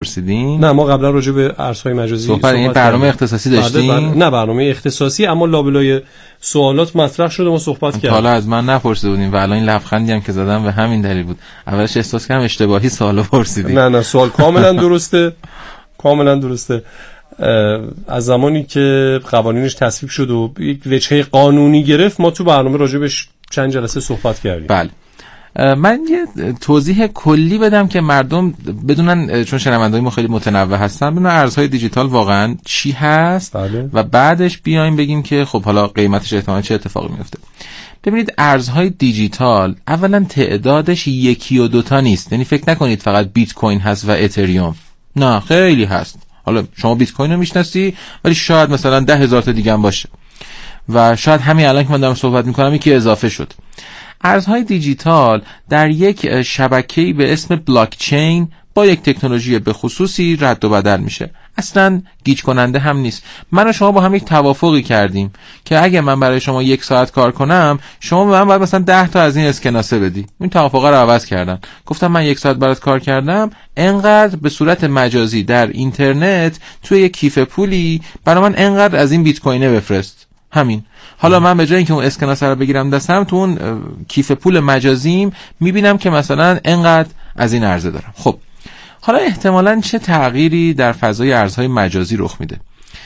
پرسیدین؟ نه، ما قبلا راجع به ارزهای مجازی صحبت این برنامه اختصاصی داشتیم. نه برنامه اختصاصی، اما لابلای سوالات مطرح شده ما صحبت کردیم. حالا از من نپرسیده بودین و الان این لبخندی هم که زدم به همین دلیل بود. اولش احساس کردم اشتباهی سوالو پرسیدین. نه سوال کاملا درسته. کاملا درسته. از زمانی که قوانینش تصویب شد و یک وجهه قانونی گرفت، ما تو برنامه راجبش چند جلسه صحبت کردیم. بله. من یه توضیح کلی بدم که مردم بدونن، چون شنونده‌های ما خیلی متنوع هستن، بدونن ارزهای دیجیتال واقعا چی هست. بله. و بعدش بیایم بگیم که خب حالا قیمتش احتمالاً چه اتفاقی میفته. ببینید ارزهای دیجیتال اولا تعدادش یکی و دوتا نیست، یعنی فکر نکنید فقط بیت کوین هست و اتریوم. نه، خیلی هست. حالا شما بیت کوین رو میشناسی، ولی شاید مثلا 10,000 تا دیگه هم باشه و شاید همین الان که من دارم صحبت میکنم یکی اضافه شد. ارزهای دیجیتال در یک شبکه‌ای به اسم بلاکچین با یک تکنولوژی به خصوصی رد و بدل میشه. اصلا گیج کننده هم نیست. من و شما با هم یک توافقی کردیم که اگه من برای شما 1 ساعت کار کنم، شما به من باید مثلا 10 تا از این اسکناسه بدی. این توافقه رو عوض کردن. گفتم من 1 ساعت برات کار کردم، انقدر به صورت مجازی در اینترنت توی یک کیف پولی برای من انقدر از این بیت کوینه بفرست. همین. حالا من به جای اینکه اون اسکناس رو بگیرم دستم، تو اون کیف پول مجازیم میبینم که مثلا انقدر از این ارزه دارم. خب حالا احتمالاً چه تغییری در فضای ارزهای مجازی رخ میده؟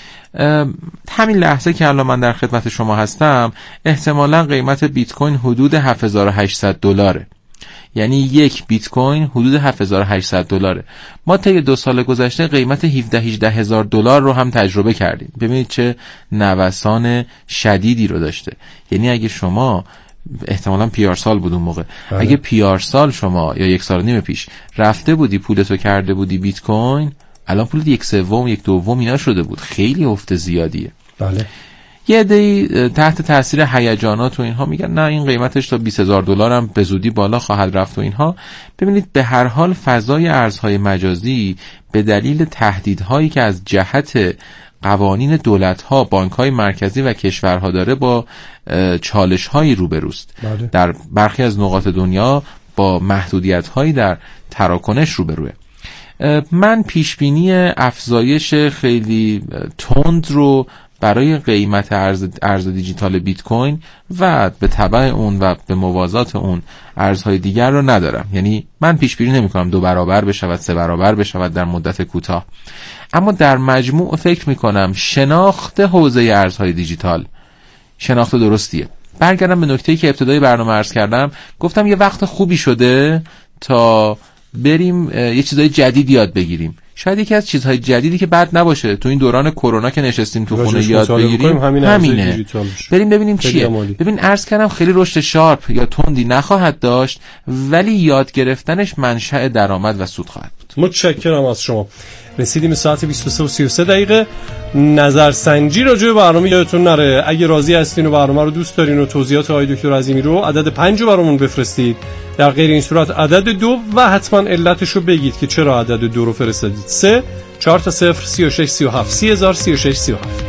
همین لحظه که الان من در خدمت شما هستم، احتمالاً قیمت بیت کوین حدود $7,800. یعنی یک بیت کوین حدود $7,800. ما طی 2 سال گذشته قیمت 17-18,000 دلار رو هم تجربه کردیم. ببینید چه نوسان شدیدی رو داشته. یعنی اگه شما احتمالاً پیارسال بود اون موقع، اگه پیارسال شما یا 1 سال و نیم پیش رفته بودی پولتو کرده بودی بیت کوین، الان پولت 1/3 1/2 اینا شده بود. خیلی افت زیادیه. بله. یه عده‌ای تحت تاثیر هیجانات و اینها میگن نه این قیمتش تا $20,000 هم به زودی بالا خواهد رفت و اینها. ببینید به هر حال فضای ارزهای مجازی به دلیل تهدیدهایی که از جهت قوانین دولت‌ها، بانک‌های مرکزی و کشورها داره با چالش‌هایی روبروست. بله. در برخی از نقاط دنیا با محدودیت‌هایی در تراکنش روبروه. من پیشبینی افزایش خیلی تند رو برای قیمت ارز دیجیتال بیت کوین و به تبع اون و به موازات اون ارزهای دیگر رو ندارم. یعنی من پیش بینی نمی‌کنم 2 برابر بشود، 3 برابر بشود در مدت کوتاه. اما در مجموع فکر می‌کنم شناخت حوزه ارزهای دیجیتال شناخت درستیه. برگردم به نکته‌ای که ابتدای برنامه عرض کردم، گفتم یه وقت خوبی شده تا بریم یه چیزای جدید یاد بگیریم. شاید یکی از چیزهای جدیدی که بد نباشه تو این دوران کرونا که نشستیم تو خونه یاد بگیریم همینه. بریم ببینیم چیه. ببین عرض کردم خیلی رشد شارپ یا تندی نخواهد داشت، ولی یاد گرفتنش منشأ درآمد و سود خواهد بود. متشکرم از شما. رسیدیم ساعت 23:33. نظرسنجی راجع به برنامه یادتون نره. اگه راضی هستین و برنامه رو دوست دارین و توضیحات آقای دکتر عظیمی رو عدد 5 رو برامون بفرستید. در غیر این صورت عدد 2 و حتما علتش رو بگید که چرا عدد 2 رو فرستادید. 3 4 تا 0 36 37 30,000 36 37.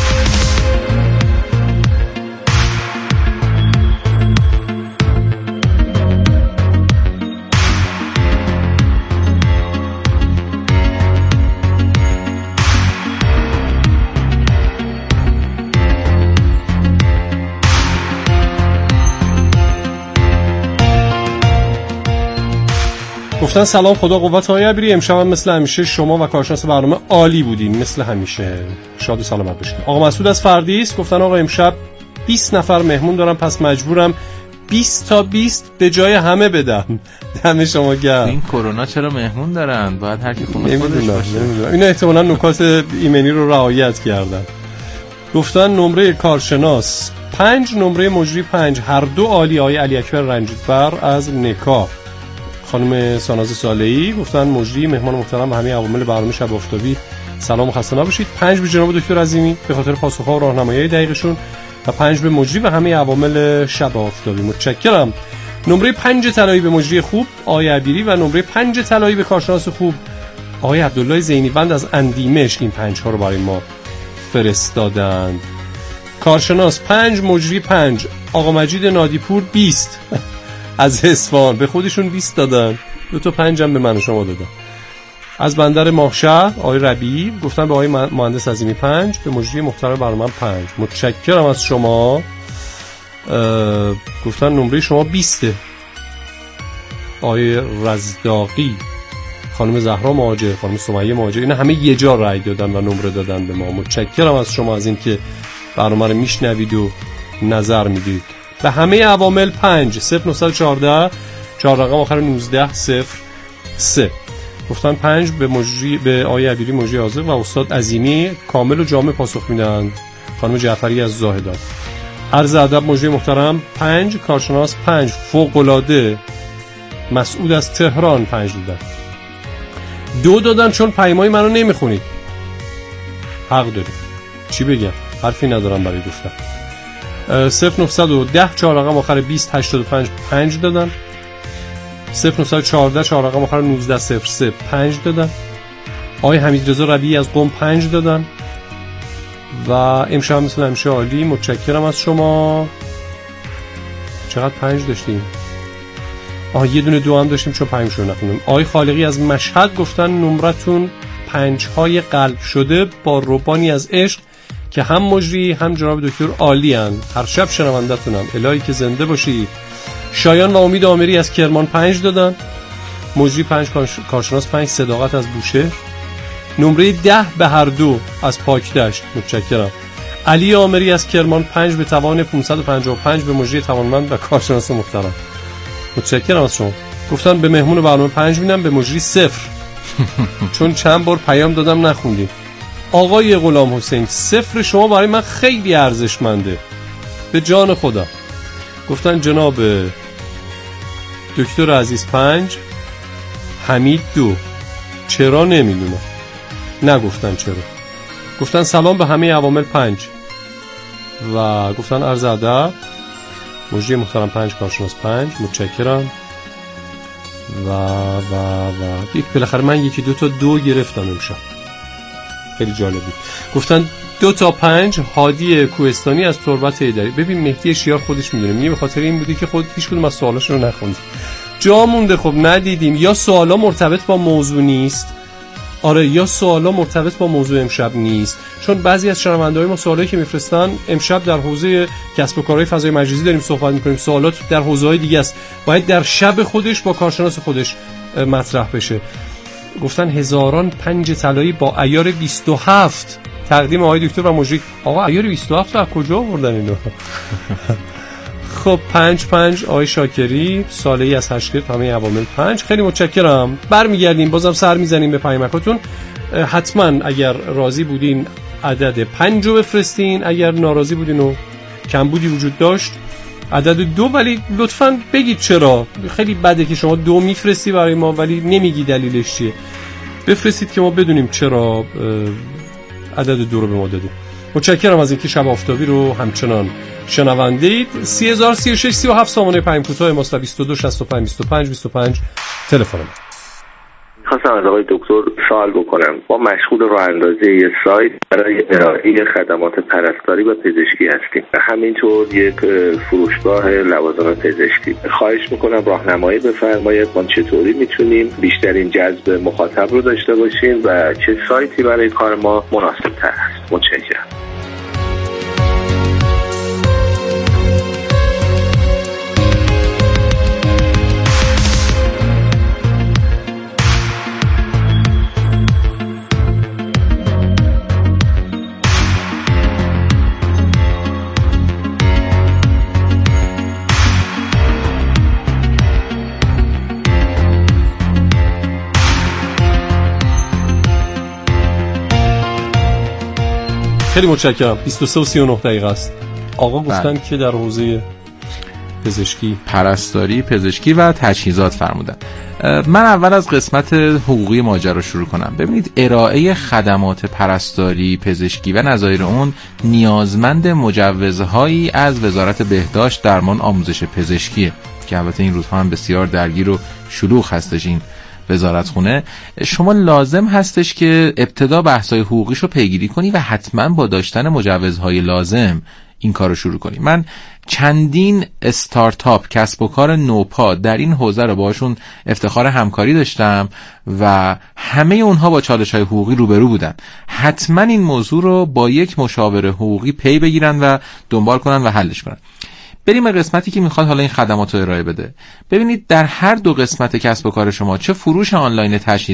گفتن سلام، خدا قوت آقای عبیری. امشب هم مثل همیشه شما و کارشناس برنامه عالی بودین، مثل همیشه. شاد و سلامت باشید. آقا مسعود از فردیس گفتن آقا امشب 20 نفر مهمون دارم، پس مجبورم 20 تا 20 به جای همه بدم. دم شما گرم. این کرونا چرا مهمون دارن؟ باید هر کی خونه خودش باشه. اینا احتمالاً نکات ایمنی رو رعایت کردن. گفتن نمره کارشناس 5، نمره مجری 5، هر دو عالی. آقای علی اکبر رنجیدبر از نکا. خانم ساناز صالحی گفتن مجری مهمان محترم و همه عوامل برنامه شب آفتابی سلام و خسته نباشید. 5 به جناب دکتر عظیمی به خاطر پاسخ‌ها و راهنمایی دقیقشون و 5 به مجری و همه عوامل شب آفتابی. متشکرم. نمره 5 طلایی به مجری خوب آقای عبیری و نمره 5 طلایی به کارشناس خوب آقای عبدالله زینیوند از اندیمشق. این 5 ها رو برای ما فرستادند. کارشناس 5، مجری 5. آقا مجید نادیپور 20 از اصفهان به خودشون 20 دادن. 2 تا 5 هم به من و شما دادن. از بندر ماهشهر آقای ربیع گفتن به آقای مهندس عظیمی 5، به مجری محترم برنامه 5. متشکرم از شما. گفتن نمره شما 20. آقای رزداقی، خانم زهرا مهاجر، خانم سمیه مهاجر، اینا همه یه جا رأی دادن و نمره دادن به ما. متشکرم از شما از این که برنامه رو میشنوید و نظر میدید. به همه عوامل 5. 0914 4 رقم آخر 1903. گفتن 5 به آقای عبیری مجری حاضر و استاد عظیمی کامل و جامع پاسخ میدن. خانم جعفری از زاهدان. عرض ادب مجری محترم 5. کارشناس 5 فوق‌العاده. مسعود از تهران 5 دادن. 2 دادن چون پیمای منو نمیخونید. حق دارید. چی بگم؟ حرفی ندارم برای گفتن. 0910 4 رقم آخر 2085 5 دادن. 0914 4 رقم آخر 1903 5 دادن. آقای حمیدرضا ربیعی از قم 5 دادن. و امشب مثل همیشه عالی. متشکرم از شما. چقدر 5 داشتیم؟ یه دونه 2 هم داشتیم چون 5 شو نخوندم. آقای خالقی از مشهد گفتن نمرتون 5 های قلب شده با روبانی از عشق که هم مجری هم جناب دکتر عالی ان. هر شب شنوندتونم. الهی که زنده باشی. شایان و امید آمری از کرمان 5 دادن. مجری 5 کارشناس 5 صداقت از بوشهر. نمره 10 به هر دو از پاکدشت. متشکرم. علی آمری از کرمان 5 به توان 555 به مجری توانمند و کارشناس محترم. متشکرم از شما. گفتن به مهمون برنامه 5 میدم، به مجری 0 چون چند بار پیام دادم نخوندیم. آقای غلام حسین 0 شما برای من خیلی ارزشمنده به جان خدا. گفتن جناب دکتر عزیز 5 حمید 2. چرا نمیدونم، نگفتن چرا. گفتن سلام به همه عوامل 5 و گفتن عرض ادب مجری محترم 5 کارشناس 5. متشکرم. و بالاخره من 1 2 تا 2 گرفتم امشب. خیلی جالب بود. گفتن 2 تا 5 هادی کوهستانی از تربت ایدری. ببین مهدی شیار خودش میدونه، میگه به خاطر این بوده که خود هیچ کدوم از سوالاشو رو نخوند. جا مونده. خب ندیدیم، یا سوالا مرتبط با موضوع نیست. آره، یا سوالا مرتبط با موضوع امشب نیست. چون بعضی از شنونده‌های ما سوالایی که میفرستن امشب در حوزه کسب و کارهای فضای مجازی داریم صحبت می‌کنیم، سوالات در حوزه‌های دیگه است، باید در شب خودش با کارشناس خودش مطرح بشه. گفتن هزاران 5 طلایی با عیار 27 تقدیم آقای دکتر و مجری. آقا عیار 27 از کجا آوردن اینو؟ خب 5 آقای شاکری ساله‌ای از هشکرد همه عوامل 5. خیلی متشکرم. برمیگردیم بازم سر میزنیم به پیامکاتون. حتما اگر راضی بودین عدد 5 رو بفرستین، اگر ناراضی بودین و کمبودی وجود داشت عدد 2. ولی لطفاً بگید چرا. خیلی بده که شما 2 میفرستی برای ما ولی نمیگی دلیلش چیه. بفرستید که ما بدونیم چرا عدد 2 رو به ما دادید. متشکرم از اینکه شب آفتابی رو همچنان شنونده اید. 3036 37 سامانه پیام کوتاه ماست و 22 65 25 تلفن. خواستم از آقای دکتر سوال بکنم. ما مشغول راه اندازی یه سایت برای ارائه خدمات پرستاری و پزشکی هستیم و همینطور یک فروشگاه لوازمات پزشکی. خواهش میکنم راهنمایی بفرمایید ما چطوری میتونیم بیشترین جذب مخاطب رو داشته باشیم و چه سایتی برای کار ما مناسب تر است. متشکرم. خیلی متشکرم. 23 و 39 دقیقه است. آقا گفتن که در حوزه پزشکی، پرستاری، پزشکی و تجهیزات فرمودن. من اول از قسمت حقوقی ماجرا شروع کنم. ببینید ارائه خدمات پرستاری، پزشکی و نظایر اون نیازمند مجوزهایی از وزارت بهداشت، درمان، آموزش پزشکیه که البته این روزها هم بسیار درگیر و شلوغ هستش این وزارتخونه. شما لازم هستش که ابتدا بحث‌های حقوقیشو پیگیری کنی و حتما با داشتن مجوزهای لازم این کارو شروع کنی. من چندین استارتاپ کسب و کار نوپا در این حوزه رو باشون افتخار همکاری داشتم و همه اونها با چالش‌های حقوقی روبرو بودن. حتما این موضوع رو با یک مشاور حقوقی پی بگیرن و دنبال کنن و حلش کنن. بریم به قسمتی که میخواد حالا این خدمات رو ارائه بده. ببینید در هر دو قسمت کسب و کار شما، چه فروش آنلاین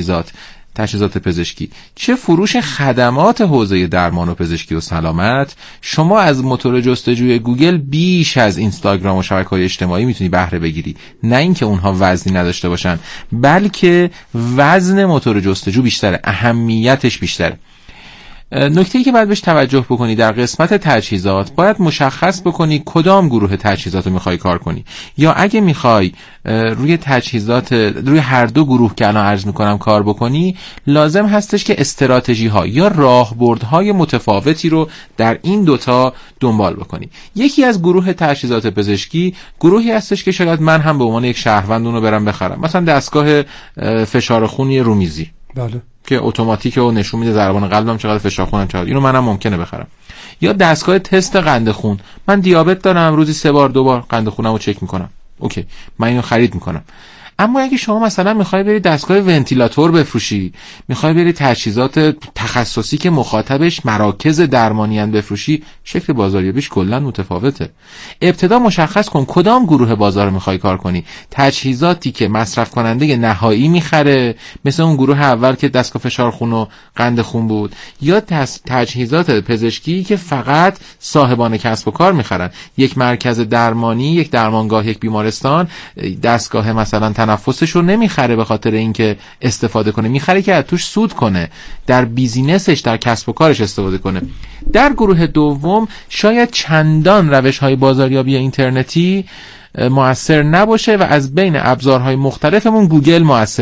تجهیزات پزشکی، چه فروش خدمات حوزه درمان و پزشکی و سلامت، شما از موتور جستجوی گوگل بیش از اینستاگرام و شبکه‌های اجتماعی میتونی بهره بگیری. نه اینکه اونها وزنی نداشته باشن، بلکه وزن موتور جستجو بیشتره، اهمیتش بیشتره. نکته‌ای که باید بهش توجه بکنی در قسمت تجهیزات، باید مشخص بکنی کدام گروه تجهیزات رو میخوای کار کنی، یا اگه میخوای روی تجهیزات روی هر دو گروه که الان عرض میکنم کار بکنی، لازم هستش که استراتژی ها یا راهبردهای متفاوتی رو در این دوتا دنبال بکنی. یکی از گروه تجهیزات پزشکی گروهی هستش که شاید من هم به عنوان یک شهروند اون رو برم بخرم، مثلا دستگاه فشار خونی رومیزی، بله، که اتوماتیک و نشون میده ضربان قلبم چقدر، فشار خونم چقدر، اینو منم ممکنه بخرم. یا دستگاه تست قند خون، من دیابت دارم، روزی 3 بار 2 بار قند خونمو چک میکنم، اوکی، من اینو خرید میکنم. اما اگه شما مثلا میخوای بری دستگاه ونتیلاتور بفروشی، میخوای بری تجهیزات تخصصی که مخاطبش مراکز درمانی ان بفروشی، شکل بازاریابیش کلا متفاوته. ابتدا مشخص کن کدام گروه بازار میخوای کار کنی. تجهیزاتی که مصرف کننده نهایی میخره، مثل اون گروه اول که دستگاه فشار خون و قند خون بود، یا تجهیزات پزشکی که فقط صاحبان کسب و کار میخرن. یک مرکز درمانی، یک درمانگاه، یک بیمارستان دستگاه مثلا تنفسش رو نمیخره به خاطر اینکه استفاده کنه، میخره که از توش سود کنه، در بیزینسش، در کسب و کارش استفاده کنه. در گروه دوم شاید چندان روش‌های بازاریابی اینترنتی مؤثر نباشه و از بین ابزارهای مختلفمون گوگل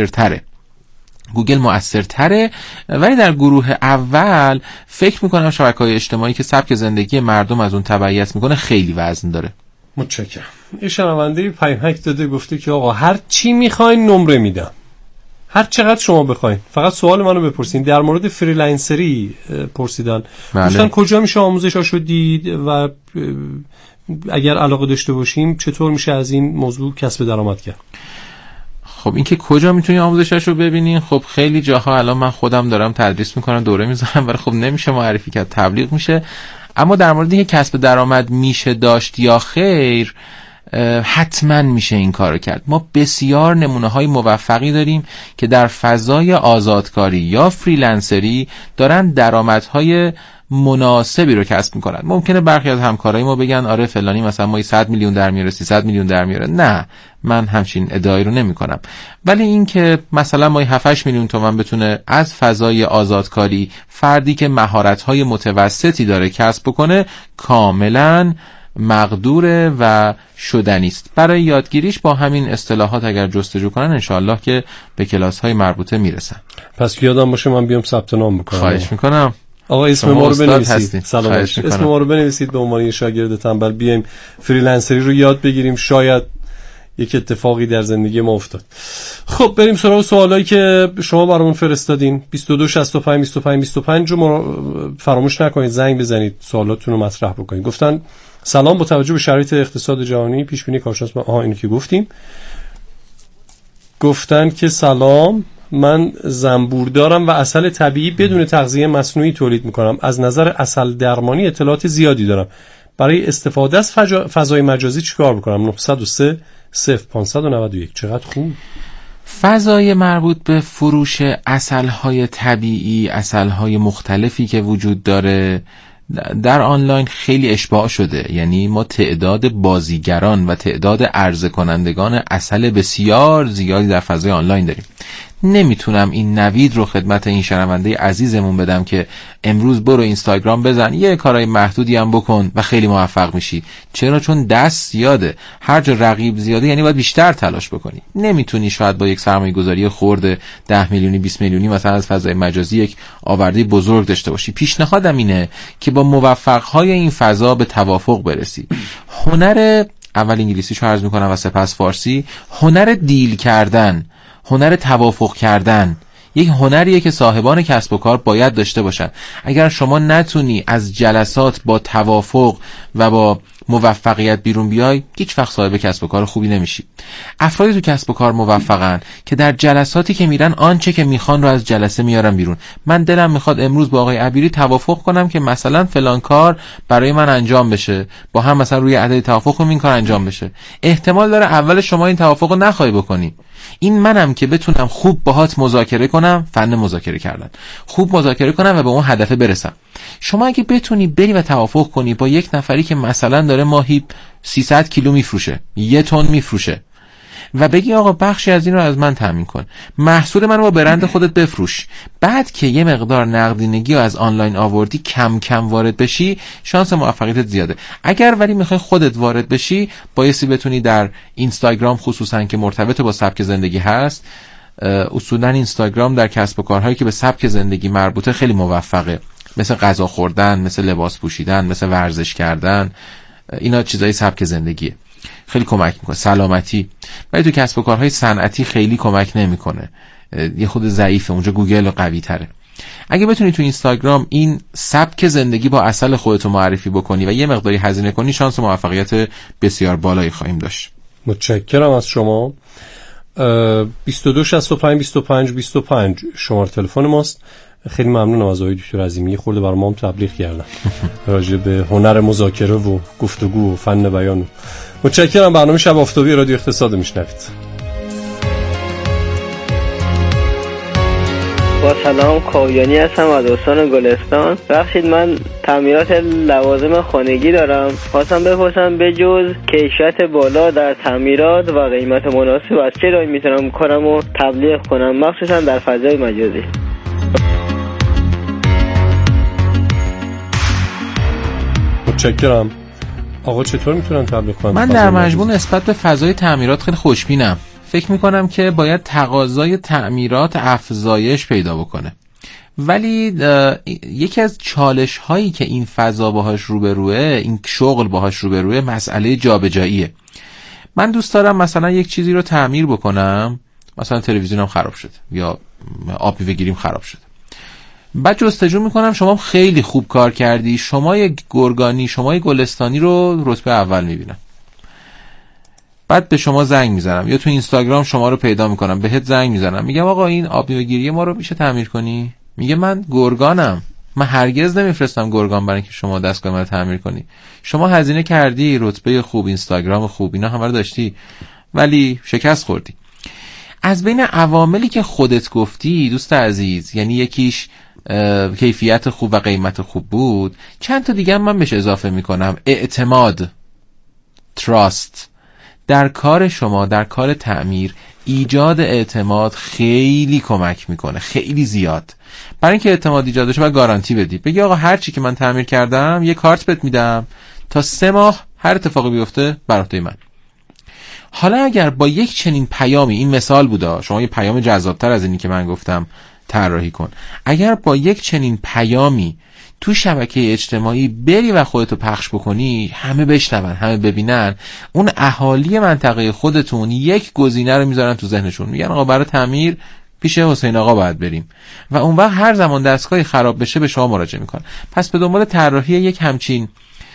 مؤثرتره. ولی در گروه اول فکر میکنم شبکه‌های اجتماعی که سبک زندگی مردم از اون تبعیت میکنه خیلی وزن داره. متشکرم. یه شنونده پیامک داده، گفته که آقا هر چی میخواین نمره میدم، هر چقدر شما بخواین، فقط سوال منو بپرسین. در مورد فریلنسری پرسیدن، گفتن کجا میشه آموزشاشو دید و اگر علاقه داشته باشیم چطور میشه از این موضوع کسب درآمد کرد؟ خب این که کجا میتونی آموزشاشو ببینین، خب خیلی جاها الان من خودم دارم تدریس میکنم، دوره میذارم، ولی خب نمیشه معرفی کرد، تبلیغ میشه. اما در مورد اینکه کسب درآمد میشه داشت یا خیر، حتما میشه این کارو کرد. ما بسیار نمونه‌های موفقی داریم که در فضای آزادکاری یا فریلنسری دارن درآمدهای مناسبی رو کسب میکنن. ممکنه برخی از همکارای ما بگن آره فلانی مثلا ما 100 میلیون در میاره، 300 میلیون در میاره. نه، من همچین ادعایی رو نمی کنم. ولی این که مثلا ما 7-8 میلیون تومان بتونه از فضای آزادکاری فردی که مهارت‌های متوسطی داره کسب بکنه، کاملا مقدوره و شدنی است. برای یادگیریش با همین اصطلاحات اگر جستجو کنن انشاءالله که به کلاس‌های مربوطه میرسن. پس یادم باشه من بیام ثبت نام بکنم. خواهش میکنم. آقا اسم ما رو بنویسید. سلام. اسم ما رو بنویسید به عنوان شاگرد تنبل، بیایم فریلنسری رو یاد بگیریم، شاید یک اتفاقی در زندگی ما افتاد. خب بریم سراغ سوالایی که شما برامون فرستادین. 22 65 25 25 رو فراموش نکنید زنگ بزنید، سوالاتتون رو مطرح بکنید. گفتن سلام، با توجه به شرایط اقتصاد جهانی پیش بینی کارشناس اینو که گفتیم. گفتن که سلام، من زنبور دارم و عسل طبیعی بدون تغذیه مصنوعی تولید میکنم. از نظر عسل درمانی اطلاعات زیادی دارم. برای استفاده از فضای مجازی چیکار بکنم؟ 903 0591. چقدر خوب. فضای مربوط به فروش عسل‌های طبیعی، عسل‌های مختلفی که وجود داره در آنلاین خیلی اشباع شده. یعنی ما تعداد بازیگران و تعداد عرضه کنندگان عسل بسیار زیادی در فضای آنلاین داریم. نمیتونم این نوید رو خدمت این شنونده عزیزمون بدم که امروز برو اینستاگرام بزن، یه کارهای محدودی هم بکن و خیلی موفق میشی. چرا؟ چون دست زیاده. هر جا رقیب زیاده یعنی باید بیشتر تلاش بکنی. نمیتونی شاید با یک سرمایه‌گذاری خرد 10 میلیونی 20 میلیونی مثلا از فضای مجازی یک آورده بزرگ داشته باشی. پیشنهادم اینه که با موفق‌های این فضا به توافق برسی. هنر، اول انگلیسیشو عرض میکنم و سپس فارسی، هنر دیل کردن، هنر توافق کردن، یک هنریه که صاحبان کسب و کار باید داشته باشن. اگر شما نتونی از جلسات با توافق و با موفقیت بیرون بیای، هیچ وقت صاحب کسب و کار خوبی نمیشی. افرادی تو کسب و کار موفقن که در جلساتی که میرن آنچه که میخوان رو از جلسه میارن بیرون. من دلم میخواد امروز با آقای عبیری توافق کنم که مثلا فلان کار برای من انجام بشه، با هم مثلا روی عدد توافق کنیم این کار انجام بشه. احتمال داره اول شما این توافق رو نخوای بکنی. این منم که بتونم خوب باهات مذاکره کنم، فن مذاکره کردن، خوب مذاکره کنم و به اون هدف برسم. شما اگه بتونی بری و توافق کنی با یک نفری که مثلا داره ماهی 300 کیلو میفروشه، 1 تن میفروشه و بگی آقا بخشی از این رو از من تامین کن، محصول منو با برند خودت بفروش، بعد که یه مقدار نقدینگی رو از آنلاین آوردی کم کم وارد بشی، شانس موفقیتت زیاده. اگر ولی میخوای خودت وارد بشی، بایستی بتونی در اینستاگرام خصوصا که مرتبط با سبک زندگی هست، اصولا اینستاگرام در کسب و کارهایی که به سبک زندگی مربوطه خیلی موفقه، مثل غذا خوردن، مثل لباس پوشیدن، مثل ورزش کردن. اینا چیزای سبک زندگیه، خیلی کمک میکنه. سلامتی، ولی تو کسب و کارهای صنعتی خیلی کمک نمیکنه، یه خود ضعیفه، اونجا گوگل قوی تره. اگه بتونی تو اینستاگرام این سبک زندگی با اصل خودتو معرفی بکنی و یه مقداری هزینه کنی، شانس موفقیت بسیار بالایی خواهیم داشت. متشکرم از شما. 22 65 25 25 شماره تلفن ماست. خیلی ممنونم از آقای دکتر عظیمی، یه خورده برام هم تبلیغ کردن راجع به هنر مذاکره و گفتگو و فن بیان. متشکرم. برنامه شب آفتابی رادیو اقتصاد میشنوید. با سلام، کاویانی هستم از استان گلستان. بخشید من تعمیرات لوازم خانگی دارم، خواستم بپرسم به جز کیفیت بالا در تعمیرات و قیمت مناسب از چه راهی میتونم کارمو تبلیغ کنم، مخصوصا در فضای مجازی؟ متشکرم. آقا چطور میتونن تبلیغ کنن؟ من در مجموع نسبت به فضای تعمیرات خیلی خوشبینم. فکر میکنم که باید تقاضای تعمیرات افزایش پیدا بکنه، ولی یکی از چالش هایی که این فضا باهاش روبروه، این شغل باهاش روبروه، مسئله جابجاییه. من دوست دارم مثلا یک چیزی رو تعمیر بکنم، مثلا تلویزیونم خراب شد یا آب میوه گیریم خراب شد، بعد جستجو میکنم شما خیلی خوب کار کردی، شما یک گرگانی، شما یک گلستانی رو رتبه اول میبینم، بعد به شما زنگ میزنم یا تو اینستاگرام شما رو پیدا میکنم بهت زنگ میزنم، میگم آقا این آب میوه گیری ما رو میشه تعمیر کنی؟ میگه من گرگانم، من هرگز نمیفرستم گرگان برای اینکه شما دستگاه من تعمیر کنی. شما هزینه کردی، رتبه خوب، اینستاگرام خوب، اینا همه رو داشتی، ولی شکست خوردی. از بین عواملی که خودت گفتی دوست عزیز، یعنی یکیش کیفیت خوب و قیمت خوب بود، چند تا دیگه من بهش اضافه میکنم. اعتماد، تراست. در کار شما، در کار تعمیر، ایجاد اعتماد خیلی کمک میکنه، خیلی زیاد. برای اینکه اعتماد ایجاد بشه باید گارانتی بدی، بگی آقا هر چی که من تعمیر کردم یه کارت بهت میدم تا 3 ماه هر اتفاقی بیفته بر عهده من. حالا اگر با یک چنین پیامی، این مثال بوده، شما یه پیام جذابتر از اینی که من گفتم طراحی کن، اگر با یک چنین پیامی تو شبکه اجتماعی بری و خودتو پخش بکنی، همه بشنون، همه ببینن، اون اهالی منطقه خودتون یک گزینه رو میذارن تو ذهنشون، میگن آقا برای تعمیر پیش حسین آقا باید بریم، و اون وقت هر زمان دستگاهی خراب بشه به شما مراجعه میکنن. پس به دنبال طراحی یک همچین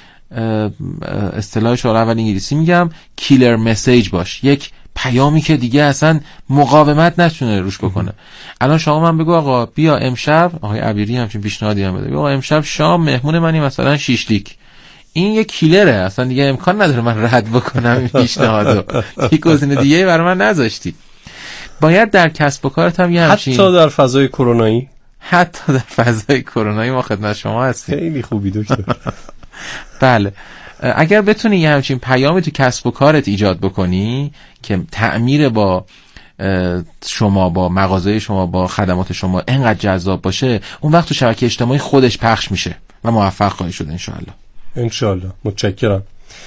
اصطلاحش رو اول انگلیسی میگم کیلر مسیج باش، یک پیامی که دیگه اصلا مقاومت نتونه روش بکنه. الان شما من بگو آقا بیا امشب، آقای عبیری همچین پیشنهادی هم بده، آقا امشب شام مهمون منی مثلا شیشلیک، این یک کیلره، اصلا دیگه امکان نداره من رد بکنم این پیشنهادو، یک گزینه دیگه برای من نذاشتی. باید در کسب و کارت هم یه همچین، حتی در فضای کرونایی، حتی در فضای کرونایی ما خدمت شما هستیم. خیلی خوبی دکتر. بله، اگر بتونی یه همچین پیامی تو کسب و کارت ایجاد بکنی که تعمیر با شما، با مغازه شما، با خدمات شما انقدر جذاب باشه، اون وقت تو شبکه اجتماعی خودش پخش میشه و موفق خواهی شد انشاءالله. انشاءالله. متشکرم.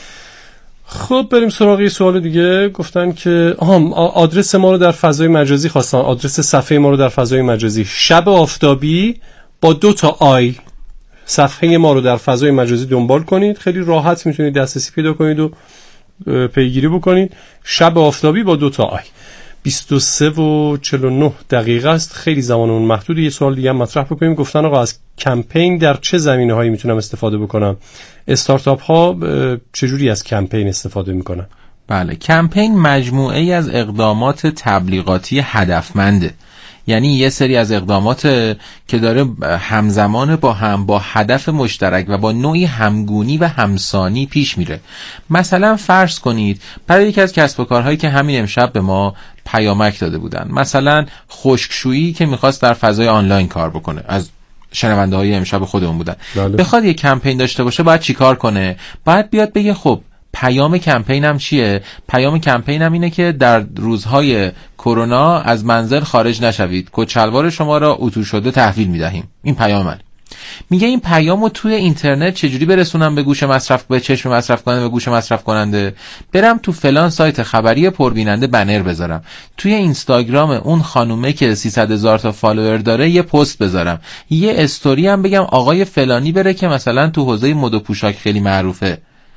خب بریم سراغ سوال دیگه. گفتن که آدرس ما رو در فضای مجازی خواستن، آدرس صفحه ما رو در فضای مجازی، شب آفتابی با 2 تا آی. صفحه ما رو در فضای مجازی دنبال کنید، خیلی راحت میتونید دسترسی پیدا کنید و پیگیری بکنید. شب آفتابی با 2 تا آی. 23:49 است. خیلی زمانمون محدوده. یه سوال دیگه هم مطرح بکنیم. گفتن آقا از کمپین در چه زمینه‌هایی میتونم استفاده بکنم؟ استارتاپ ها چجوری از کمپین استفاده میکنن؟ بله، کمپین مجموعه ای از اقدامات تبلیغاتی هدفمنده. یعنی یه سری از اقدامات که داره همزمان با هدف مشترک و با نوعی همگونی و همسانی پیش میره. مثلا فرض کنید برای یکی از کسب و کارهایی که همین امشب به ما پیامک داده بودن، مثلا خشکشویی که میخواست در فضای آنلاین کار بکنه، از شنونده های امشب خودمون بودن، بخواد یه کمپین داشته باشه باید چی کار کنه؟ باید بیاد بگه خب پیام کمپینم چیه؟ پیام کمپینم اینه که در روزهای کرونا از منزل خارج نشوید، کچلوار شما را اتو شده تحویل میدهیم. این پیام من. میگه این پیامو توی اینترنت چجوری برسونم به گوش مصرف، به چشم مصرف کننده، به گوش مصرف کننده؟ برم تو فلان سایت خبری پربیننده بنر بذارم، توی اینستاگرام اون خانومه که 300,000 تا فالوور داره یه پست بذارم، یه استوری هم بگم آقای فلانی بره که مثلا تو حوزه مد و پوشاک خیلی معروفه.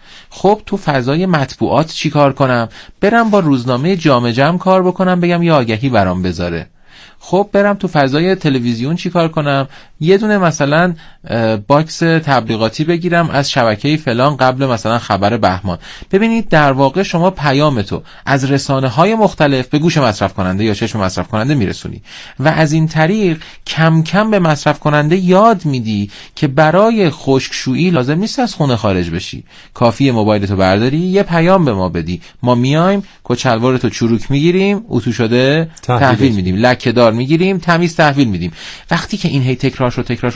خب تو فضای مطبوعات چی کار کنم؟ برم با روزنامه جامع جمع کار بکنم، بگم یه آگهی برام بذاره. خب برم تو فضای تلویزیون چی کار کنم؟ یه دونه مثلا باکس تبلیغاتی بگیرم از شبکه فلان قبل مثلا خبر بهمان. ببینید در واقع شما پیامتو از رسانه‌های مختلف به گوش مصرف کننده یا چشم مصرف کننده میرسونی و از این طریق کم کم به مصرف کننده یاد میدی که برای خشکشویی لازم نیست از خونه خارج بشی، کافیه موبایلتو برداری یه پیام به ما بدی، ما میایم کچلوارتو چروک میگیریم، اتو شده تحویل میدیم، لکه دار میگیریم، تمیز تحویل میدیم. وقتی که این هی تکرار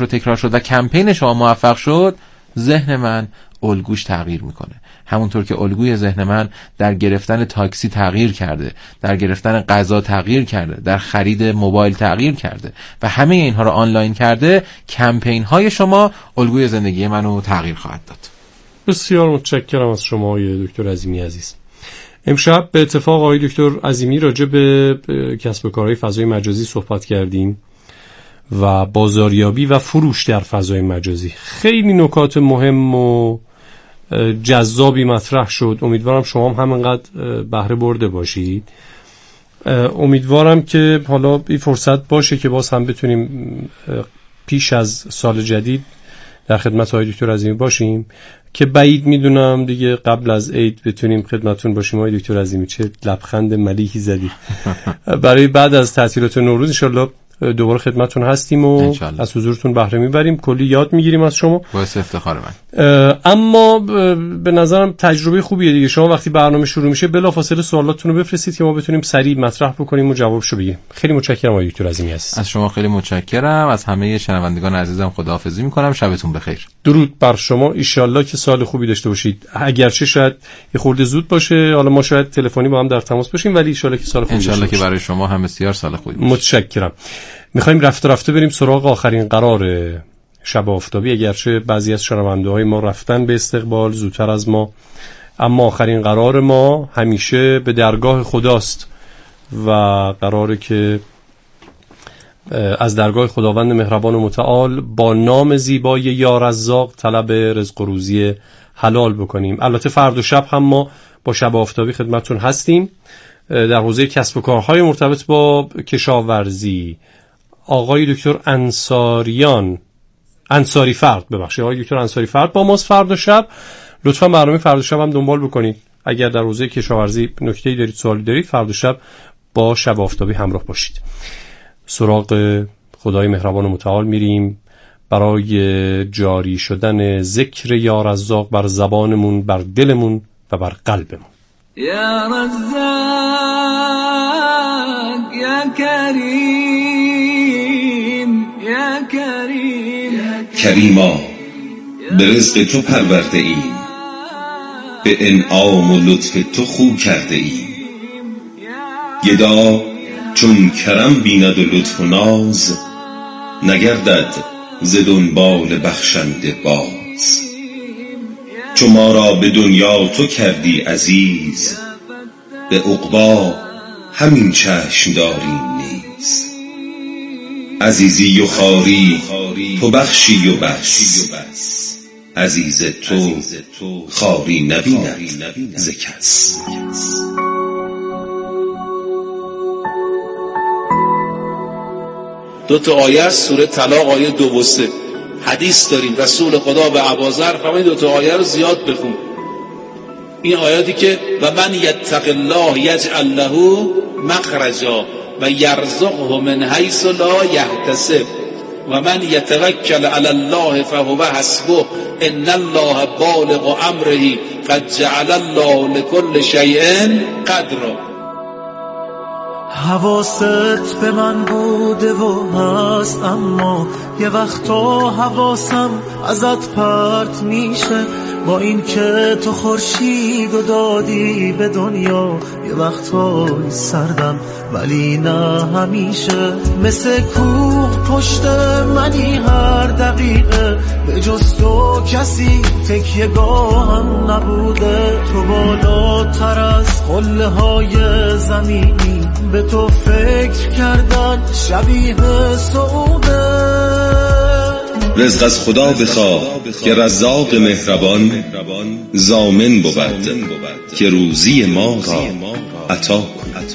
شد و کمپین شما موفق شد، ذهن من الگوش تغییر میکنه. همونطور که الگوی ذهن من در گرفتن تاکسی تغییر کرده، در گرفتن غذا تغییر کرده، در خرید موبایل تغییر کرده و همه اینها رو آنلاین کرده، کمپین های شما الگوی زندگی منو تغییر خواهد داد. بسیار متشکرم از شما آقای دکتر عظیمی عزیز. امشب به اتفاق آقای دکتر عظیمی راجع به کسب و کارهای فضای مجازی صحبت کردیم و بازاریابی و فروش در فضای مجازی. خیلی نکات مهم و جذابی مطرح شد. امیدوارم شما هم همینقدر بهره برده باشید. امیدوارم که حالا این فرصت باشه که باز هم بتونیم پیش از سال جدید در خدمت آقای دکتر عظیمی باشیم که بعید میدونم دیگه قبل از عید بتونیم خدمتتون باشیم. آقای دکتر عظیمی چه لبخند ملیحی زدی. برای بعد از تعطیلات نوروز ان شاءالله دوباره خدمتتون هستیم و از حضورتون بهره میبریم، کلی یاد میگیریم از شما. باعث افتخار من. اما به نظرم تجربه خوبیه دیگه. شما وقتی برنامه شروع میشه بلافاصله سوالاتتون رو بفرستید که ما بتونیم سریع مطرح بکنیم و جوابشو بگیریم. خیلی متشکرم آقای دکتر عظیمی هست. از شما خیلی متشکرم. از همه شنوندگان عزیزم خداحافظی میکنم. شبتون بخیر. درود بر شما. ان شاءالله که سال خوبی داشته باشید. اگرچه شاید یه خورده زود باشه، حالا ما شاید تلفنی با هم در تماس باشیم، ولی ان شاءالله که سال خوبی باشه. ان شاءالله که برای شما هم بسیار سال خوبی باشه. متشکرم. میخوایم رفته بریم سراغ آخرین قرار شب آفتابی. اگرچه بعضی از شنونده‌های ما رفتن به استقبال زودتر از ما، اما آخرین قرار ما همیشه به درگاه خداست و قراره که از درگاه خداوند مهربان و متعال با نام زیبای یا رزاق طلب رزق و روزی حلال بکنیم. البته فردا شب هم ما با شب آفتابی خدمتتون هستیم در حوزه کسب و کارهای مرتبط با کشاورزی. آقای دکتر انصاری فرد با ماست فردا شب. لطفا برنامه فردا شب هم دنبال بکنید. اگر در حوزه کشاورزی نکته‌ای دارید، سوالی دارید، فردا شب با شب آفتابی همراه باشید. سراغ خدای مهربان و متعال میریم برای جاری شدن ذکر یا رزاق بر زبانمون، بر دلمون و بر قلبمون. یا رزاق یا کریم یا کریم کریما به رزق تو پرورده ایم، به انعام و لطف تو خو کرده ایم. گدا چون کرم بیند و لطف و ناز، نگردد ز دنبال بخشنده باز. چو ما را به دنیا تو کردی عزیز، به عقبی همین چشم داریم نیز. عزیزی و خواری تو بخشی و بس، عزیز تو خواری نبیند ز کس. 2 تا آیه است، سوره طلاق آیه 2 و 3. حدیث داریم رسول خدا به ابوذر فرمود 2 تا آیه رو زیاد بخون. این آیاتی که و من یتق الله یجعل له مخرجا و یرزقه من حیث لا یحتسب و من یتوکل علی الله فهو حسبه ان الله بالغ امره قد جعل الله لكل شیء قدرا. حواست به من بوده و هست، اما یه وقتا حواسم ازت پرت میشه. با این که تو خورشید و دادی به دنیا، یه وقتا سردم ولی نه همیشه. مثل کوه پشت منی هر دقیقه، به جز تو کسی تکیه‌گاهم نبوده. تو بالاتر از قله های زمینی، به تو فکر کردن شبیه سعوده. رزق از خدا بخواه که رزاق مهربان ضامن بود که روزی ما را عطا کند.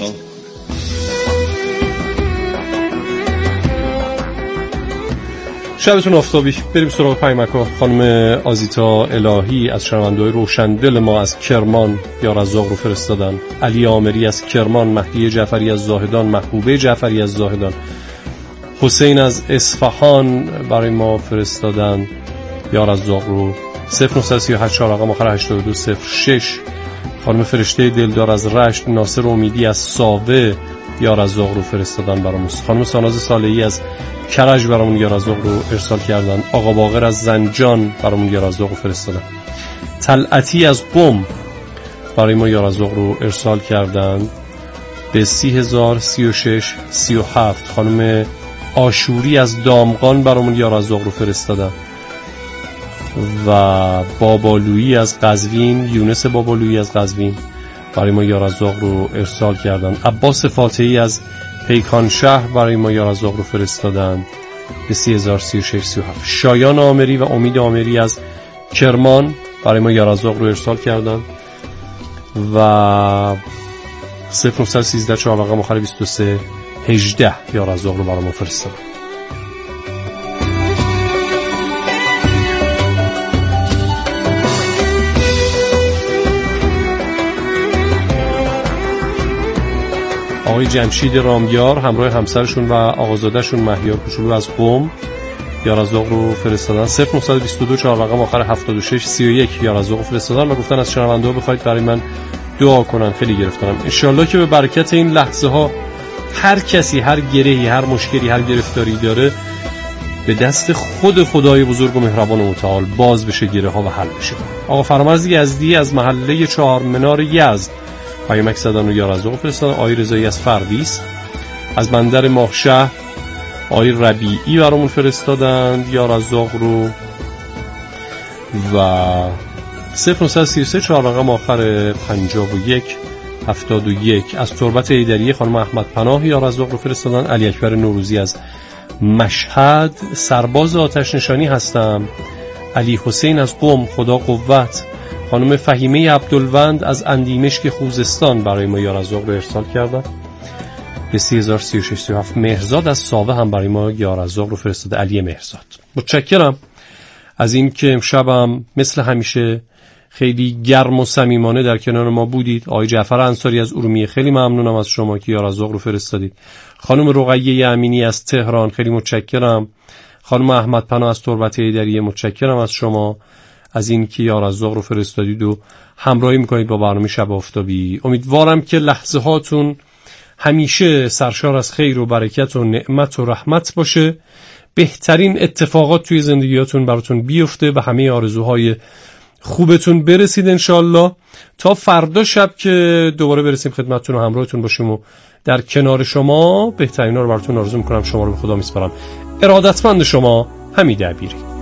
شبتون آفتابی. بریم سراغ پیامک‌ها. خانم آزیتا الهی از شنونده‌های روشندل ما از کرمان یا رزاق رو فرستادن. علی عامری از کرمان، مهدی جعفری از زاهدان، محبوبه جعفری از زاهدان، حسین از اصفهان برای ما فرستادن یا رزاق رو. 0938 رقم آخر 8206. خانم فرشته دلدار از رشت، ناصر امیدی از ساوه یا رزاق رو فرستادن برامون. خانم ساناز صالحی از کرج برامون یا رزاق رو ارسال کردن. آقا باقر از زنجان برامون یا رزاق رو فرستادن. طلعتی از قم برای ما یا رزاق رو ارسال کردن به 30036 37. خانم آشوری از دامغان برامون یا رزاق رو فرستادن و بابالویی از قزوین، یونس بابالویی از قزوین برای ما یا رزاق رو ارسال کردن. عباس فاتحی از پیکان شهر برای ما یا رزاق رو فرستادن به 30036 37. شایان آمری و امید آمری از کرمان برای ما یا رزاق رو ارسال کردن و 0913 4 رقم آخر 23 18 یا رزاق رو برای ما فرستادن. آقای جمشید رامیار همراه همسرشون و آقازادهشون مهیار کوچولو از قم یا رزاق رو فرستادن. 0922 4 رقم آخر 76 31 یا رزاق رو فرستادن و گفتن از شنونده‌ها بخواید برای من دعا کنن. خیلی گرفتارم. ان شاءالله که به برکت این لحظه ها هر کسی هر گرهی، هر مشکلی، هر گرفتاری داره به دست خود خدای بزرگ و مهربان و متعال باز بشه گره ها و حل بشه. آقا فرامرز یزدی از محله چهارمنار یزد پیامک زدن و یا رزاق فرستادن. آقای رضایی از فردیس از بندر ماهشهر آقای ربیعی برامون فرستادن یا رزاق رو و 0933 4 رقم آخر 51 71 از تربت ایدریه خانم احمد پناه یا رزاق رو فرستادن. علی اکبر نوروزی از مشهد سرباز آتش نشانی هستم. علی حسین از قم خدا قوت. خانم فهیمه عبدالوند از اندیمشک خوزستان برای ما یا رزاق رو ارسال کردن به 30036 37. مهرزاد از ساوه هم برای ما یا رزاق رو فرستاده. علی مهرزاد متشکرم از این که امشبم مثل همیشه خیلی گرم و صمیمانه در کنار ما بودید. آقای جعفر انصاری از ارومیه خیلی ممنونم از شما که یا رزاق رو فرستادید. خانم رقیه امینی از تهران خیلی متشکرم. خانم احمد پناه از تربت ایدریه متشکرم از شما از این که یا رزاق رو فرستادید و همراهی میکنید با برنامه شب آفتابی. امیدوارم که لحظه هاتون همیشه سرشار از خیر و برکت و نعمت و رحمت باشه. بهترین اتفاقات توی زندگیاتون براتون بیفته و همه آرزوهای خوبتون برسید انشالله. تا فردا شب که دوباره برسیم خدمتتون و همراهتون باشیم و در کنار شما بهترینا رو براتون آرزو میکنم. شما رو به خدا میسپارم. ارادتمند شما حمید عبیری.